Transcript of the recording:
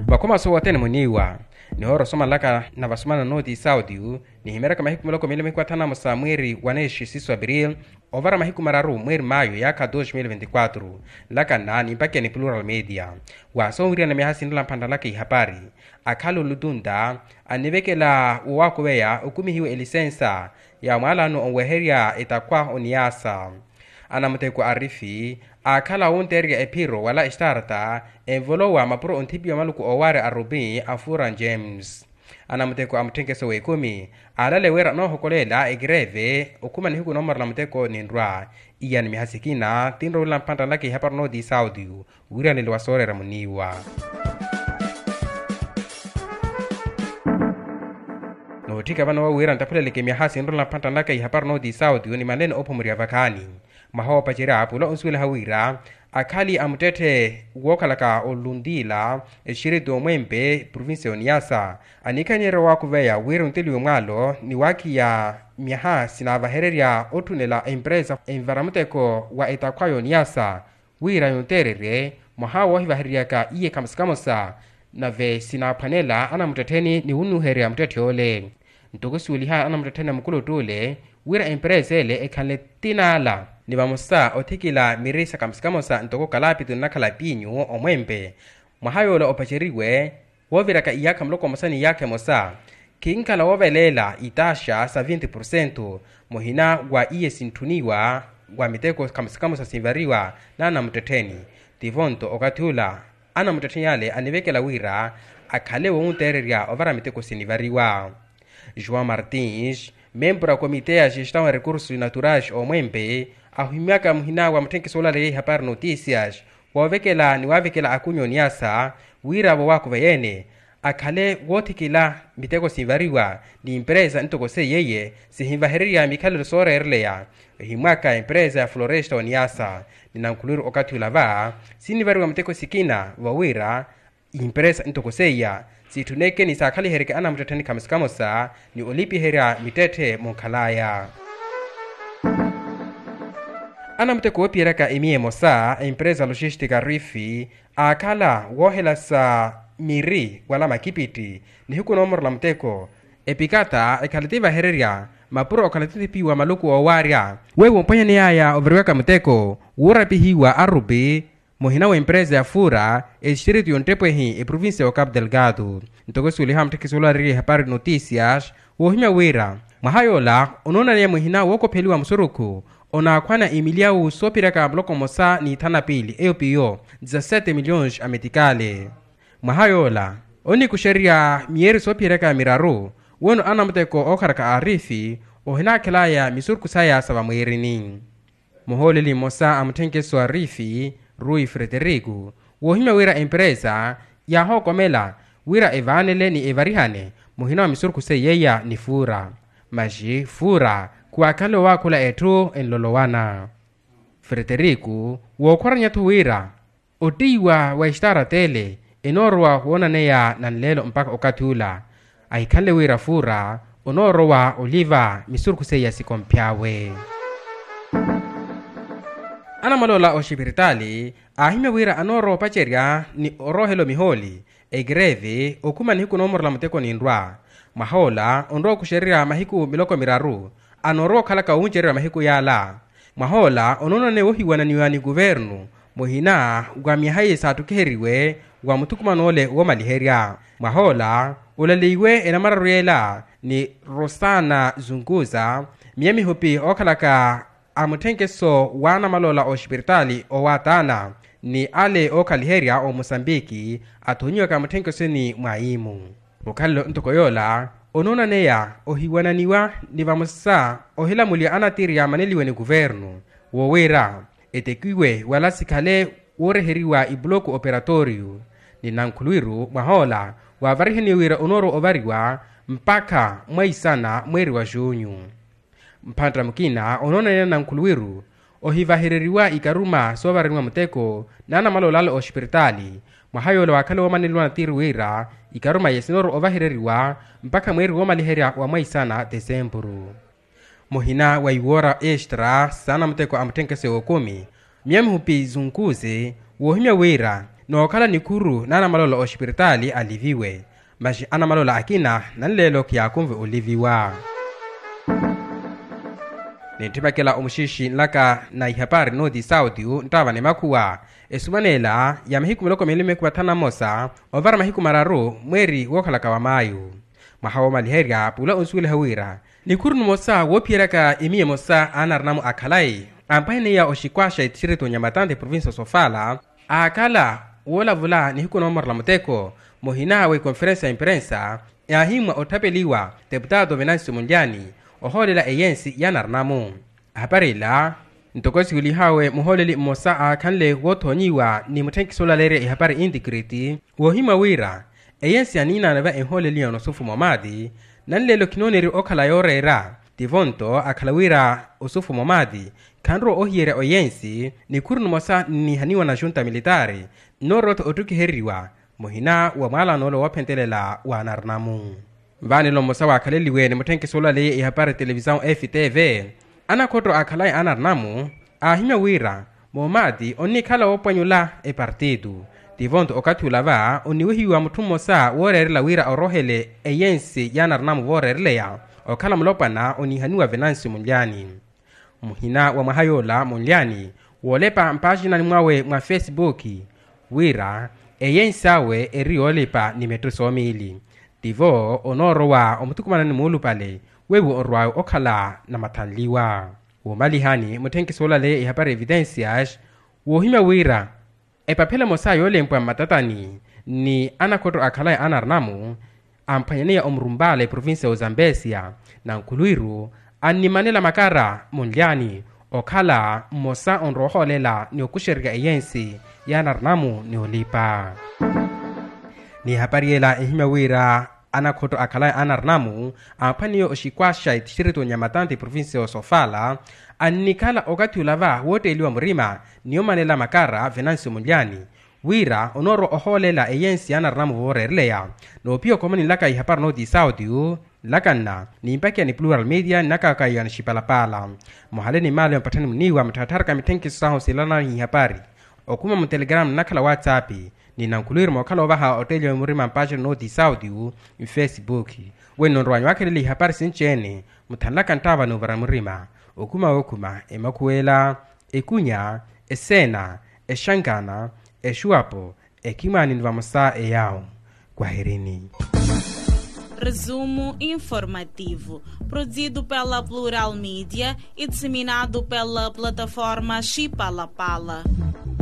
Bakoma so watene muniwa ni horo soma laka na basumana noti saudiu ni himeraka mahiku muloko milime kwa tana musa mweri waneshi sisu abril ovara mahiku mararu mweri mayo yaka 2024 laka na ni mpake ni Plural Media waso uria na mihasi nila mpanda laka ihapari akalo ludunda anivekela uwako weya ukumi hiwe elisensa ya mwalano onweheria itakwa oniasa anamuteko arifi akala unteria epiro wala istarta envolowa mapuro ontibio maluku oware arubi afura James anamuteko amtenkeso wekumi alale wera no hokolela egreve okuma ni huko nomar namuteko nindra iyan mihasikina tinro lampanta laki haparno di Saudi wira ni lwasore ramuniwa no tika bana wa wira ntapule leke mihasi ndro lampanta laki haparno di Saudi ni maneno opomuri avakani mahawa pachira apulo unswele hawira akali amutete wokalaka olundila eshirido mwembe province oniasa anikanyero wakuveya wira untili mwalo ni waki ya miha sinavahereria otunela empresa environmenteko wa etakwayo oniasa wira yonterere mahawa hivaheriaka iye kamsikamosa na ve sinapanela anamuteteni ni unuheria mutetiole ntogosuliha anamuteteni mukulu tule wira empresa ele ekanle tinala ni bamusa otikila mirisa kamsikamosa ntoko kalapitu na kalapinyu omwembe mahayolo opacheriwe woviraka iyaka mloko mosani yake mosa kinkala wovelela itasha 70% mohina wa iye sintuniwa wa miteko kamsikamosa simvariwa na anamuteteni tivonto okatula anamuteteni yale anivekela wira akale wo untereria ovara miteko sinivariwa João Martins membro da Comitê de Gestão de Recursos Naturais omwembe ahimiaka mhina wa mtenke solale hapar noticias wavekela ni wavekela akunyo niasa wira wako vayene akale wotikila miteko sivariwa ni empresa ntokose yeye sihimvaheria mikalo sore erleya himaka empresa Floresta oniasa ninankuluru okati ulava sinivariwa mteko sikina wawira empresa ntokoseya situneke ni sakali hereke ana mteteni kamsikamosa ni olipi heria mitete monkalaya ana mteko opiraka emie mosa empresa logistica rifi akala wohela sa miri wala makipiti ni huko nomor la mteko epikata ekalitiva hereria mapuro okalativi piwa maluku owaria wewe mpanya ni haya overweka mteko urapihiwa arubi mohina wa empresa ya fura eshiritu yontepwehi province ya Cabo Delgado ntogosuli hamtekisula ri hapari noticias wohima wira mahayola onona ne mohina wokopeliwa msuruku ona kwana Emiliao sopiraka bloko mosa ni tana pili EOPO 17 milhões ametikale mahayola oni kusheria mieri sopiraka miraru wono anamteko okaraka arifi ohina kelaya misurku saya saba mwerini moholeli mosa amtenkeso arifi Rui Frederico wohima wira empresa ya hokomela wira evanele ni evarihane mohina misurku seyeya ni fura maji fura kwa kalo wakula etu enlolowana Frederico wokoranya tuwira otiwa wa ishtara tele enorwa huona neya nanlelo mpaka okatula aikale wira fura onorwa oliva misurku seya sikompyawe ana malola oshibiritali ahime wira anoro pacheria ni orohelo miholi egreve okuma ni huko nomor la mteko ni ndwa mahola onro kusheria mahiku miloko miraru anoro kalaka unjeria mahiku yala mahola onono ne ohiwana niwani guvernu mohina gwa mihaye satukeheriwe gwa mutukuma nole wo maliheria mahola ulaliwe enamararuela ni Rosana Zunguza miemi hupi okalaka amutenkeso wana malola oshibiritali owatana ni ale okaliheria o Mosambiki atonyiwa ka mutenkeso ni mwaimu bukalo ntokoyola onona neya ohiwananiwa ni vamusa ohila muli anatiria maneliwe ni guvernu wowera etekiwe wala sikale woreheriwa ibloku operatorio ni nankuluiru mahola wavariheni wira onoro ovariwa mpaka mwaisana mweri wa junyu mpanta mukina onona na nkuluwiru ohivahereriwa ikaruma sovarinwa muteko nana malolalo oshpiritali mahayola wakale wamanilwa na tiruwira ikaruma yesinoro ovahereriwa mpaka mweri womaliheria wa mwaisana Desemburu mohina wa iwora extra sana muteko amutenkese okumi miami hupi zunkuze wohimya wira no kala nikuru nana malolo hospitali aliviwe mashi ana malola akina nanlelo kya kumve oliviwa nitibakela umushishi laka na ihapari no di saudiu ntava ne makuwa esumanela ya mahiku miloko milime kubatana mosa ovara mahiku mararu mweri wokalaka wa mayu mahawo maliheria pula unsule hawira nikuru mosa wopieraka emie mosa anarnamu akalai ampane ya oshikwasha itirito nyamatante province Sofala akala wola vula ni huko nomor la muteko mohina we conference ya imprensa ya himwa otapeliwa deputado Venancio Mondlane oholela eyensi ya narnamu haparila ntokosi ulihawe muholeli mosa akanle wotonyiwa ni mutenki solalere ihapari integrity wohima wira eyensi anina nava enholeli yonosufu momadi nanlelo kinoneri okala yorera Tivonto akalawira usufu momadi kanro ohiere oyensi ni kurnu mosa ni haniwa na junta militari norot otukiheriwa mohina wa mala nolo wapentelela wa narnamu vani lo mosa wakaleliwe ni mutenki solale ihapare television FTV ana kodro akalai anarnamu ahima wira momadi onni kala opanyula e partidu Tivonto okatulava oniwihiwa mutumosa worerela wira orohele eyensi ya narnamu worereleya okala mlopana onihaniwa Venancio Mondlane muhina wa mahayola Mondlane wolepa mpagina ni mwawe mwa Facebook wira eyensawe eriolepa ni metro somili divo onoro wa omutukumana ni mulu pale webu orwa okala na matanliwa womalihani mutenki solale ihapare evidencias wohima wira epapela mosa yolempwa matatani ni anakoto akalai anarnamu ampanyania omrumbale province ya Zambezia na nkuluiru animanela makara Mondlane okala mosa onroholela ni okusherga eyensi ya narnamu ni olipa ni hapariela ehima wira anakoto akala anarnamu ampaniyo oshikwasha itishirito nyamatante province ya Sofala anikala okatulava wote iliwa mrima niomanela makara Venancio Mondlane wira onoro oholela eyensi anarnamu vorerleya no pio komani laka ihapar no di saudiu lakanna ni impakia ni plural media nakaka yana shipalapala mohale ni male mpatani mniwa mtatarka mitenki saho silana ihapari okuma mu telegram nakala whatsapp ni nankulir mo kala baha hotel murima page no di saudiu in Facebook weno rwanyo wakeli ihapari sinchene mutanlaka ntava no bara murima okuma emakuela ekunya esena eshangana eshuapo ekimani nvamosa eyao kwaherini. Resumo informativo, produzido pela Plural Mídia e disseminado pela plataforma Chipalapala.